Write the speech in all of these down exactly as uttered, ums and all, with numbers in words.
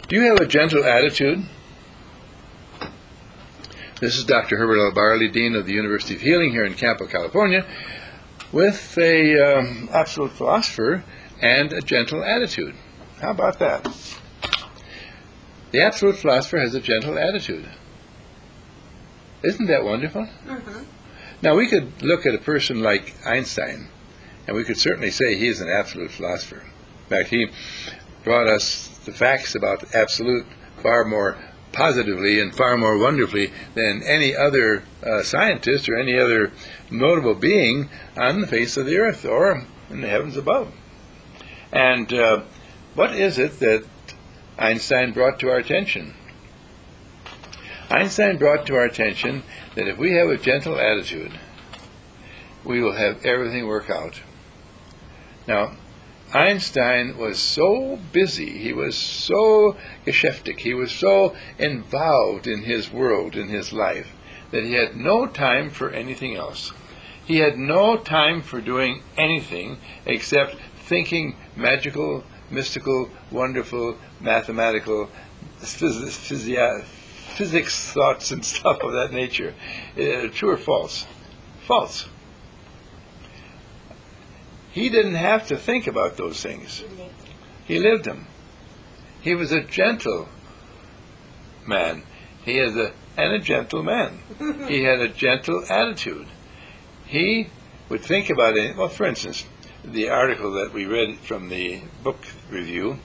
Do you have a gentle attitude? This is Doctor Herbert L. Barley, Dean of the University of Healing here in Campo, California, with a um, absolute philosopher and a gentle attitude. How about that? The absolute philosopher has a gentle attitude. Isn't that wonderful? Mm-hmm. Now, we could look at a person like Einstein, and we could certainly say he is an absolute philosopher. In fact, he brought us the facts about absolute far more positively and far more wonderfully than any other uh, scientist or any other notable being on the face of the earth or in the heavens above. And uh, what is it that Einstein brought to our attention? Einstein brought to our attention that if we have a gentle attitude, we will have everything work out. Now, Einstein was so busy, he was so geschäftig, he was so involved in his world, in his life, that he had no time for anything else. He had no time for doing anything except thinking magical, mystical, wonderful, mathematical, phys- physio- physics thoughts and stuff of that nature. Uh, true or false? False. He didn't have to think about those things. He lived them. He was a gentle man. He is a and a gentle man. He had a gentle attitude. He would think about it. Well, for instance, the article that we read from the book review,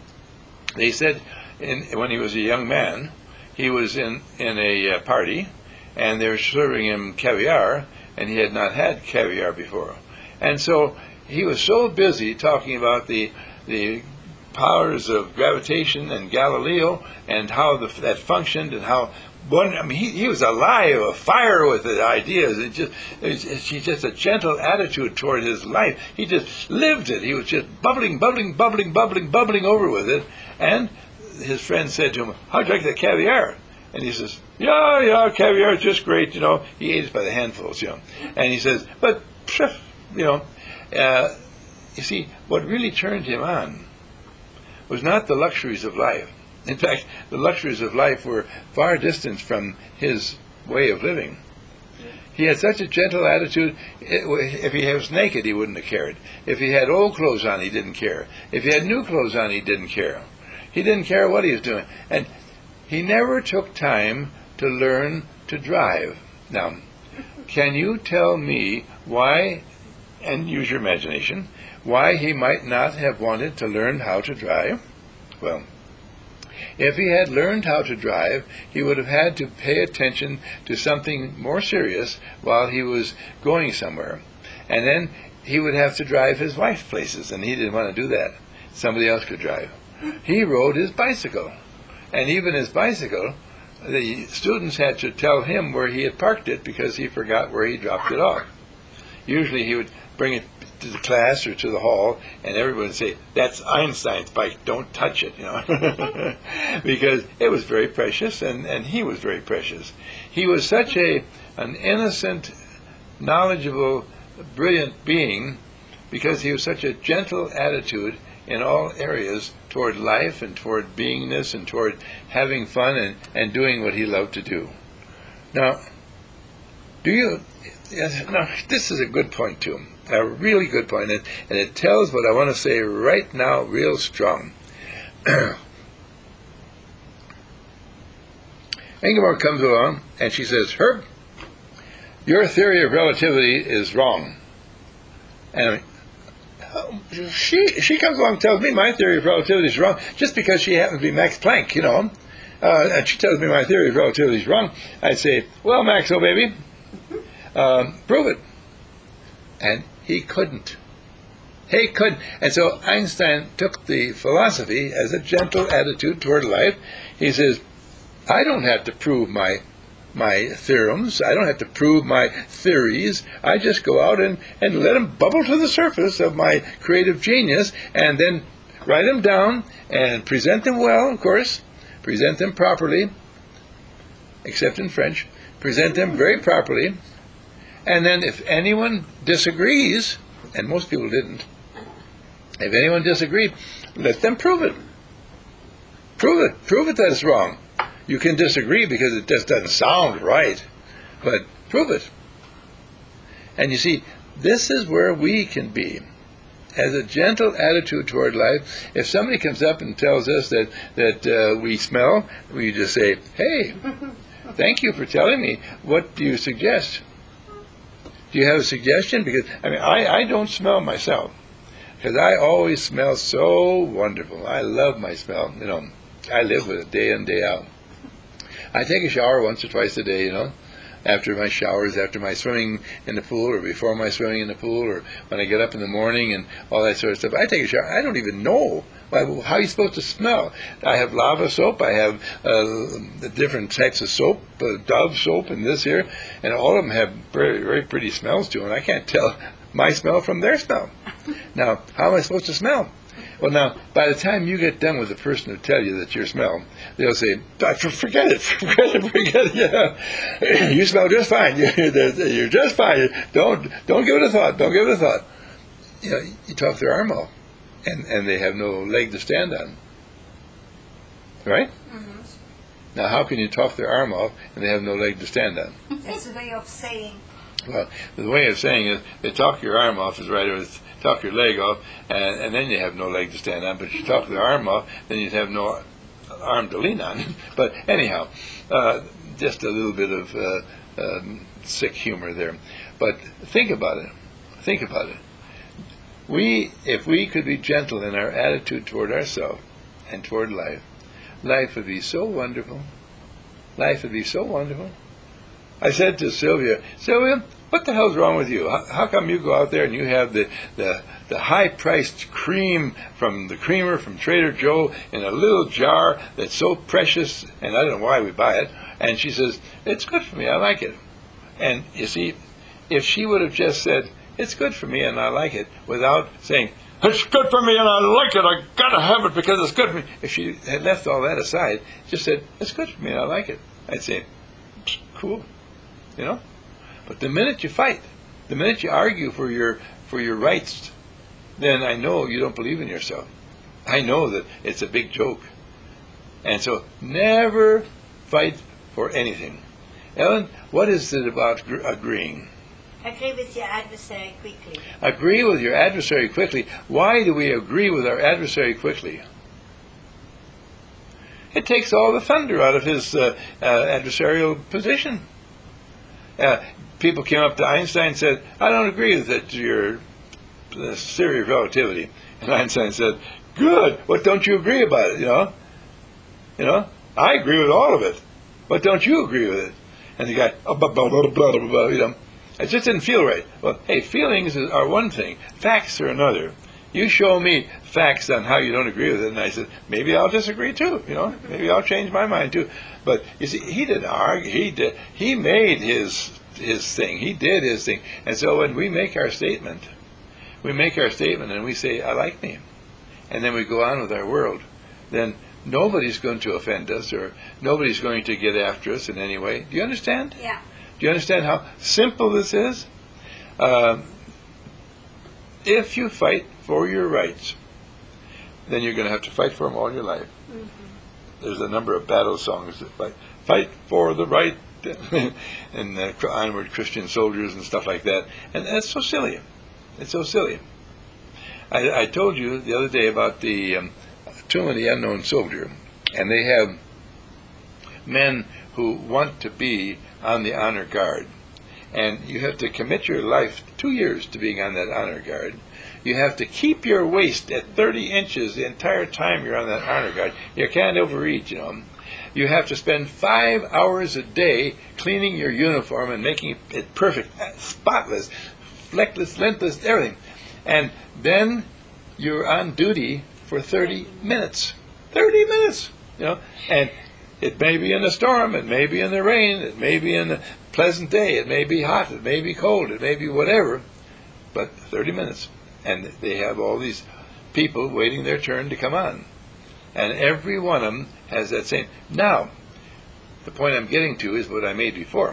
they said in, when he was a young man, he was in, in a uh, party, and they were serving him caviar, and he had not had caviar before. And so he was so busy talking about the the powers of gravitation and Galileo and how the, that functioned and how one. I mean, he, he was alive, afire with the ideas. It just it was, it's just a gentle attitude toward his life. He just lived it. He was just bubbling, bubbling, bubbling, bubbling, bubbling over with it. And his friend said to him, "How'd you like the caviar?" And he says, "Yeah, yeah, caviar is just great." You know, he ate it by the handfuls. You know, and he says, "But, you know." Uh, you see, what really turned him on was not the luxuries of life. In fact, the luxuries of life were far distant from his way of living. He had such a gentle attitude. If he was naked, he wouldn't have cared. If he had old clothes on, he didn't care. If he had new clothes on, he didn't care. He didn't care what he was doing. And he never took time to learn to drive. Now, can you tell me why, and use your imagination, why he might not have wanted to learn how to drive? Well, if he had learned how to drive, he would have had to pay attention to something more serious while he was going somewhere. And then he would have to drive his wife places, and he didn't want to do that. Somebody else could drive. He rode his bicycle. And even his bicycle, the students had to tell him where he had parked it because he forgot where he dropped it off. Usually he would bring it to the class or to the hall, and everyone would say, "That's Einstein's bike, don't touch it," you know, because it was very precious, and, and he was very precious. He was such a an innocent, knowledgeable, brilliant being because he was such a gentle attitude in all areas toward life and toward beingness and toward having fun and, and doing what he loved to do. Now, do you... Yes, no, this is a good point too, a really good point, and, and it tells what I want to say right now real strong. Ingeborg comes along and she says, "Herb, your theory of relativity is wrong." And she she comes along and tells me my theory of relativity is wrong just because she happens to be Max Planck, you know, uh, and she tells me my theory of relativity is wrong. I'd say, "Well, Max, oh baby, Um, prove it." And he couldn't. He couldn't. And so Einstein took the philosophy as a gentle attitude toward life. He says, "I don't have to prove my my theorems. I don't have to prove my theories. I just go out and, and let them bubble to the surface of my creative genius and then write them down and present them well, of course, present them properly, except in French, present them very properly. And then if anyone disagrees, and most people didn't, if anyone disagreed, let them prove it. Prove it. Prove it that it's wrong. You can disagree because it just doesn't sound right, but prove it. And you see, this is where we can be. As a gentle attitude toward life, if somebody comes up and tells us that, that uh, we smell, we just say, hey, thank you for telling me. What do you suggest? Do you have a suggestion? Because, I mean, I, I don't smell myself. Because I always smell so wonderful. I love my smell. You know, I live with it day in, day out. I take a shower once or twice a day, you know, after my showers, after my swimming in the pool, or before my swimming in the pool, or when I get up in the morning and all that sort of stuff. I take a shower. I don't even know how you're supposed to smell. I have lava soap. I have uh, the different types of soap, uh, Dove soap and this here, and all of them have very, very pretty smells to them. I can't tell my smell from their smell. Now, how am I supposed to smell? Well, now, by the time you get done with the person who tell you that your smell, they'll say, forget it, forget it, forget it. Yeah. You smell just fine. You're just fine. Don't don't give it a thought. Don't give it a thought. You know, you talk their arm off, and, and they have no leg to stand on. Right? Mm-hmm. Now, how can you talk their arm off and they have no leg to stand on? That's a way of saying. Well, the way of saying is, they talk your arm off is right, or talk your leg off, and, and then you have no leg to stand on. But if you talk their arm off, then you'd have no arm to lean on. But anyhow, uh, just a little bit of uh, um, sick humor there. But think about it. Think about it. We, if we could be gentle in our attitude toward ourselves and toward life, life would be so wonderful. Life would be so wonderful. I said to Sylvia, Sylvia, what the hell's wrong with you? How, how come you go out there and you have the, the, the high-priced cream from the creamer from Trader Joe in a little jar that's so precious, and I don't know why we buy it, and she says, it's good for me, I like it. And you see, if she would have just said, it's good for me and I like it, without saying, it's good for me and I like it, I gotta have it because it's good for me. If she had left all that aside, just said, it's good for me and I like it, I'd say, cool. You know, but the minute you fight, the minute you argue for your for your rights, then I know you don't believe in yourself. I know that it's a big joke, and so never fight for anything. Ellen, what is it about gr- agreeing? Agree with your adversary quickly. Agree with your adversary quickly. Why do we agree with our adversary quickly? It takes all the thunder out of his uh, uh, adversarial position. Uh, people came up to Einstein and said, I don't agree with it, your uh, theory of relativity. And Einstein said, good, what don't you agree about it, you know? You know, I agree with all of it. What don't you agree with it? And the guy, oh, blah, blah, blah, blah, blah, blah, you know, it just didn't feel right. Well, hey, feelings are one thing, facts are another. You show me facts on how you don't agree with it, and I said, maybe I'll disagree too, you know, maybe I'll change my mind too. But you see, he didn't argue. He did. He made his his thing. He did his thing. And so when we make our statement, we make our statement and we say, I like me, and then we go on with our world, then nobody's going to offend us or nobody's going to get after us in any way. Do you understand? Yeah. Do you understand how simple this is? Um, if you fight for your rights, then you're going to have to fight for them all your life. Mm-hmm. There's a number of battle songs that fight, fight for the right, and uh, onward Christian soldiers and stuff like that. And that's so silly. It's so silly. I, I told you the other day about the um, Tomb of the Unknown Soldier, and they have men who want to be on the honor guard. And you have to commit your life two years to being on that honor guard. You have to keep your waist at thirty inches the entire time you're on that honor guard. You can't overeat, you know. You have to spend five hours a day cleaning your uniform and making it perfect, spotless, fleckless, lintless, everything. And then you're on duty for thirty minutes. thirty minutes, you know. And it may be in a storm, it may be in the rain, it may be in a pleasant day, it may be hot, it may be cold, it may be whatever, but thirty minutes. And they have all these people waiting their turn to come on. And every one of them has that same. Now, the point I'm getting to is what I made before.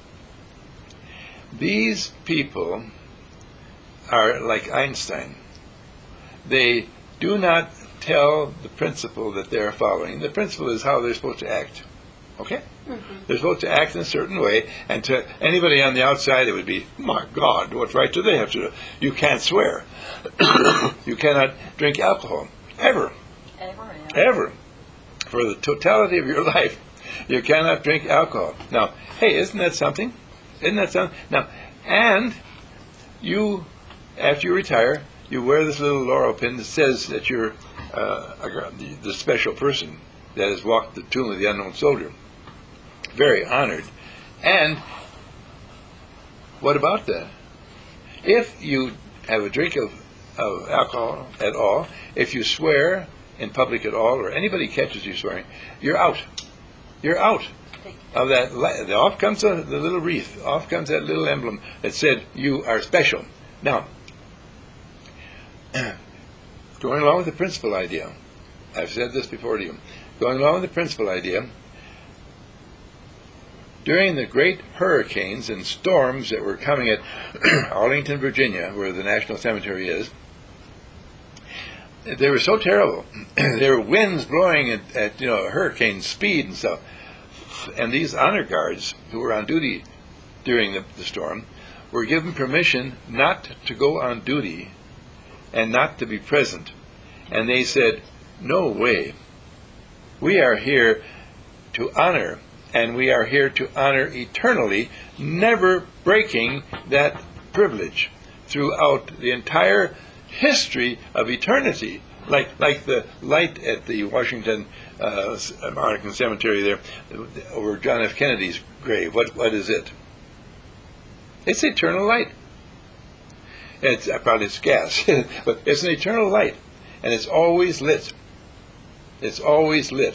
These people are like Einstein. They do not tell the principle that they're following. The principle is how they're supposed to act. Okay? Mm-hmm. They're supposed to act in a certain way, and to anybody on the outside, it would be, my God, what right do they have to do? You can't swear. You cannot drink alcohol. Ever. Ever. Yeah. Ever. For the totality of your life, you cannot drink alcohol. Now, hey, isn't that something? Isn't that something? Now, and you, after you retire, you wear this little laurel pin that says that you're uh, the, the special person that has walked the tomb of the unknown soldier. Very honored. And what about that? If you have a drink of, of alcohol at all, if you swear in public at all, or anybody catches you swearing, you're out. You're out of that. Li- off comes the, the little wreath. Off comes that little emblem that said you are special. Now, going along with the principal idea, I've said this before to you, going along with the principal idea, during the great hurricanes and storms that were coming at Arlington, Virginia, where the National Cemetery is, they were so terrible. There were winds blowing at, at you know hurricane speed and stuff. And these honor guards who were on duty during the, the storm were given permission not to go on duty and not to be present. And they said, no way. We are here to honor, and we are here to honor eternally, never breaking that privilege throughout the entire history of eternity. Like like the light at the Washington uh, Arlington Cemetery there, over John F. Kennedy's grave. What what is it? It's eternal light. It's uh, probably it's gas, but it's an eternal light, and it's always lit. It's always lit.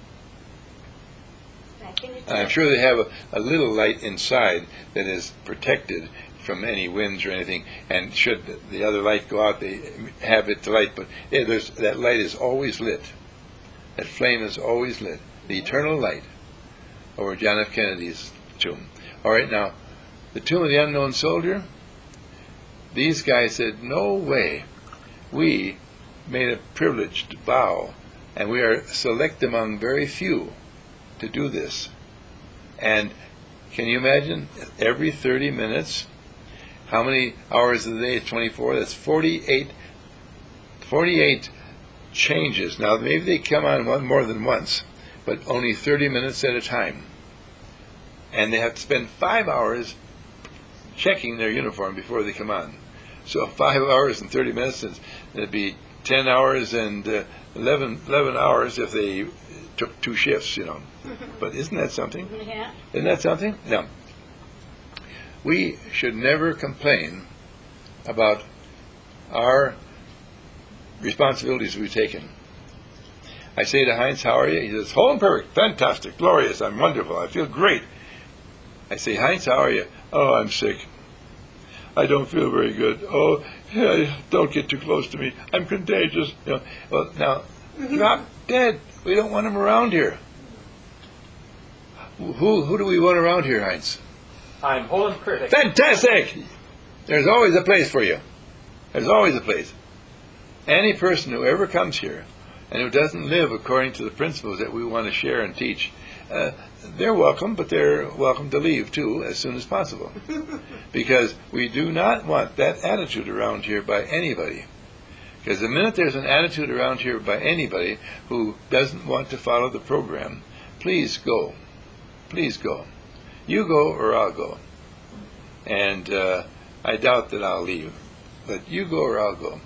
And I'm sure they have a, a little light inside that is protected from any winds or anything, and should the other light go out, they have it to light, but yeah, there's, that light is always lit. That flame is always lit. The eternal light over John F. Kennedy's tomb. All right, now, the tomb of the unknown soldier, these guys said, no way. We made a privileged vow, and we are select among very few to do this. And can you imagine, every thirty minutes, how many hours a day? twenty-four. That's forty-eight, forty-eight changes. Now, maybe they come on one more than once, but only thirty minutes at a time. And they have to spend five hours checking their uniform before they come on. So five hours and thirty minutes, it'd be ten hours and uh, eleven, eleven hours if they took two shifts, you know. But isn't that something? Yeah. Isn't that something? Now, we should never complain about our responsibilities we've taken. I say to Heinz, how are you? He says, whole and perfect, fantastic, glorious, I'm wonderful, I feel great. I say, Heinz, how are you? Oh, I'm sick. I don't feel very good. Oh, yeah, don't get too close to me. I'm contagious. You know, well, now, drop dead. We don't want him around here. Who who do we want around here, Heinz? I'm whole and perfect. Fantastic! There's always a place for you. There's always a place. Any person who ever comes here and who doesn't live according to the principles that we want to share and teach, uh, they're welcome, but they're welcome to leave too as soon as possible. Because we do not want that attitude around here by anybody. Because the minute there's an attitude around here by anybody who doesn't want to follow the program, please go. Please go. You go or I'll go. And uh, I doubt that I'll leave. But you go or I'll go.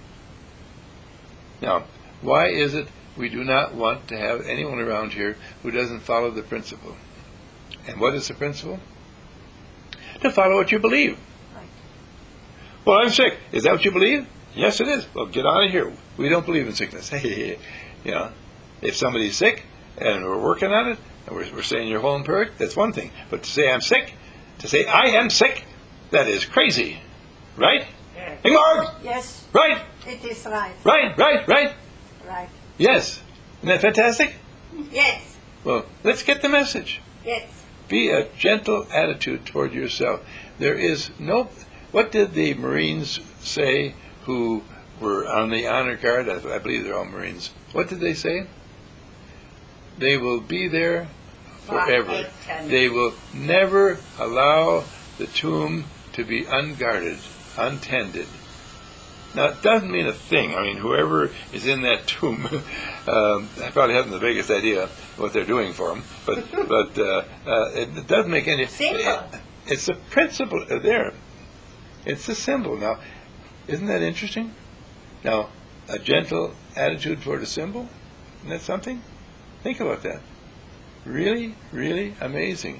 Now, why is it we do not want to have anyone around here who doesn't follow the principle? And what is the principle? To follow what you believe. Right. Well, I'm sick. Is that what you believe? Yes, it is. Well, get out of here. We don't believe in sickness. You know, if somebody's sick and we're working on it, and we're, we're saying you're whole and perfect, that's one thing. But to say I'm sick, to say I am sick, that is crazy. Right? Yeah. Ingmar? Yes, Right? it is right. Right, right, right? Right. Yes. Isn't that fantastic? Yes. Well, let's get the message. Yes. Be a gentle attitude toward yourself. There is no... What did the Marines say who were on the honor guard, I, I believe they're all Marines. What did they say? They will be there forever. They will never allow the tomb to be unguarded, untended. Now, it doesn't mean a thing. I mean, whoever is in that tomb, um, I probably haven't the vaguest idea what they're doing for them, but but uh, uh, it, it doesn't make any. It, it's a principle there. It's a symbol. Now, isn't that interesting? Now, a gentle attitude toward a symbol, isn't that something? Think about that. Really, really amazing.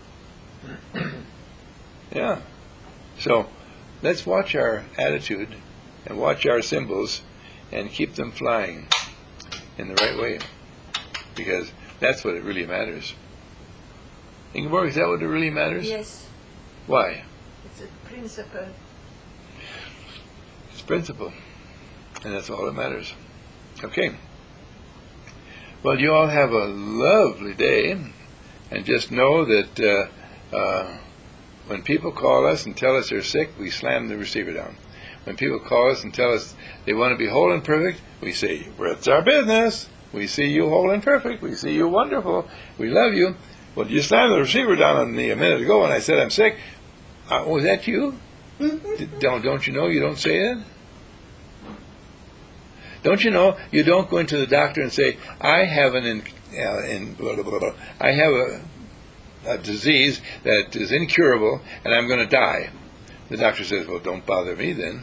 Yeah. So, let's watch our attitude and watch our symbols and keep them flying in the right way, because that's what it really matters. Ingeborg, is that what it really matters? Yes. Why? It's a principle. It's principle, and that's all that matters. Okay. Well, you all have a lovely day, and just know that uh, uh, when people call us and tell us they're sick, we slam the receiver down. When people call us and tell us they want to be whole and perfect, we say, well, it's our business. We see you whole and perfect. We see you wonderful. We love you. Well, you slammed the receiver down on me a minute ago when I said I'm sick. Uh, was that you? don't, don't you know you don't say it? Don't you know you don't go into the doctor and say, I have an in, uh, in blah, blah, blah, blah. I have a, a disease that is incurable and I'm going to die. The doctor says, well, don't bother me then.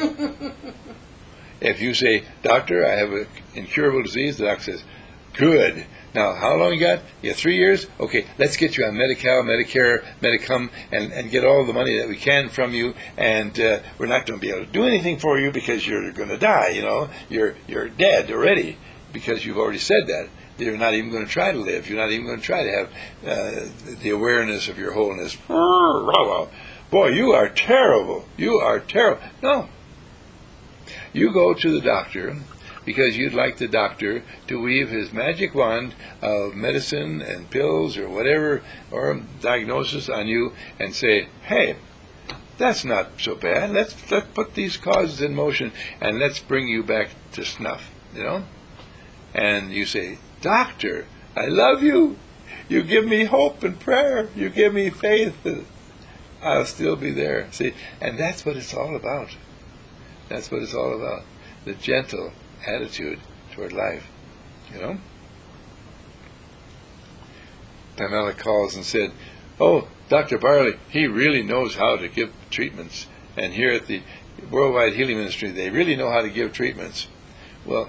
If you say, doctor, I have an incurable disease, the doctor says, good. Now, how long you got? You got three years? Okay, let's get you on Medi-Cal, Medicare, Medicum, and, and get all the money that we can from you, and uh, we're not going to be able to do anything for you because you're going to die, you know. You're, you're dead already because you've already said that. You're not even going to try to live. You're not even going to try to have uh, the awareness of your wholeness. Boy, you are terrible. You are terrible. No. You go to the doctor because you'd like the doctor to weave his magic wand of medicine and pills or whatever, or diagnosis on you and say, hey, that's not so bad. Let's, let's put these causes in motion and let's bring you back to snuff, you know? And you say, doctor, I love you. You give me hope and prayer. You give me faith. I'll still be there. See, and that's what it's all about. That's what it's all about. The gentle attitude toward life, you know? Pamela calls and said, oh, Doctor Barley, he really knows how to give treatments. And here at the Worldwide Healing Ministry, they really know how to give treatments. Well,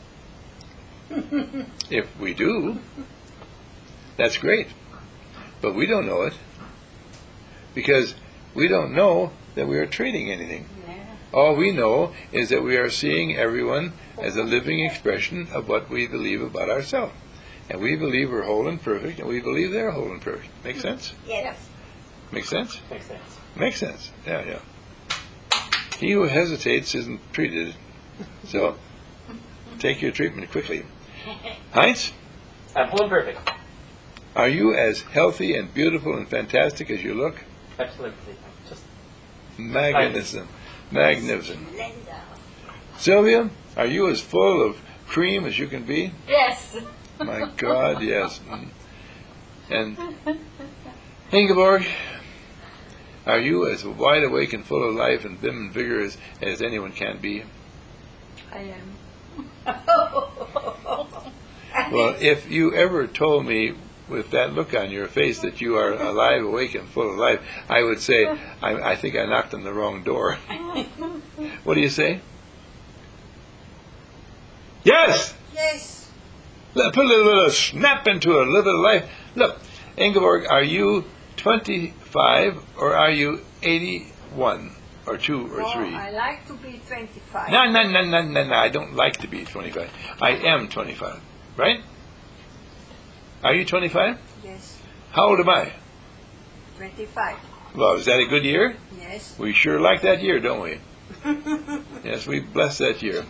if we do, that's great. But we don't know it, because we don't know that we are treating anything. All we know is that we are seeing everyone as a living expression of what we believe about ourselves. And we believe we're whole and perfect, and we believe they're whole and perfect. Make sense? Yes. Make sense? Makes sense. Makes sense. Yeah, yeah. He who hesitates isn't treated. So, take your treatment quickly. Heinz, I'm whole and perfect. are you as healthy and beautiful and fantastic as you look? Absolutely. Just Magnificent. Magnificent. Linda. Sylvia, are you as full of cream as you can be? Yes. My God, yes. And Ingeborg, are you as wide awake and full of life and vim and vigor as, as anyone can be? I am. Well, if you ever told me with that look on your face that you are alive, awake, and full of life, I would say, I, I think I knocked on the wrong door. What do you say? Yes! Yes. Let- Put a little bit of snap into a little bit of life. Look, Ingeborg, are you twenty-five or are you eighty-one or two or Oh, three? I like to be twenty-five. No, no, no, no, no, no. I don't like to be twenty-five. I am twenty-five, right? Are you twenty-five? Yes. How old am I? twenty-five. Well, is that a good year? Yes. We sure like that year, don't we? Yes, we bless that year.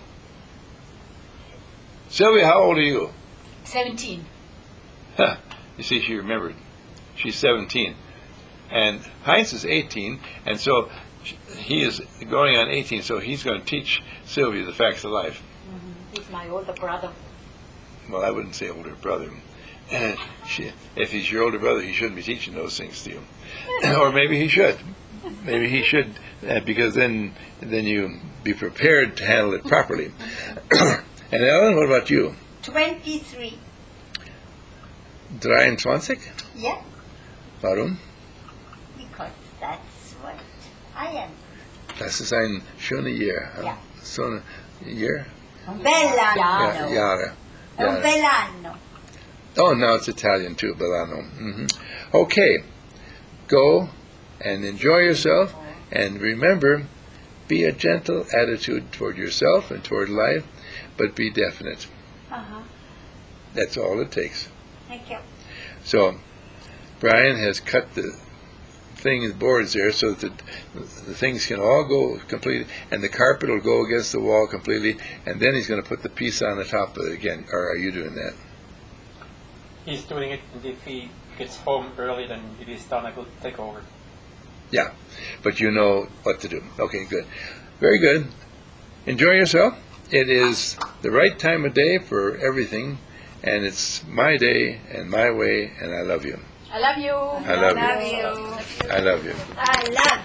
Sylvia, how old are you? Seventeen. Huh. You see, she remembered. She's seventeen. And Heinz is eighteen, and so he is going on eighteen, so he's going to teach Sylvia the facts of life. He's my older brother. Well, I wouldn't say older brother. And she, if he's your older brother, he shouldn't be teaching those things to you. Or maybe he should. Maybe he should, uh, because then then you be prepared to handle it properly. And Ellen, what about you? twenty-three. dreiundzwanzig? Yes, Warum? because that's what I am. Das ist ein schönes Jahr. Ja. So ein Jahr? Bell'anno. Ja, Jahre. È un Jahre. bell'anno. Oh, now it's Italian too, Bellano. hmm Okay, go and enjoy yourself, and remember, be a gentle attitude toward yourself and toward life, but be definite. Uh-huh. That's all it takes. Thank you. So, Brian has cut the thing, the boards there, so that the, the things can all go completely, and the carpet will go against the wall completely, and then he's going to put the piece on the top of it again. Or are you doing that? He's doing it, and if he gets home early, then it is done. I will take over. Yeah, but you know what to do. Okay, good. Very good. Enjoy yourself. It is the right time of day for everything, and it's my day and my way, and I love you. I love you. I love Love you. you. I love you. I love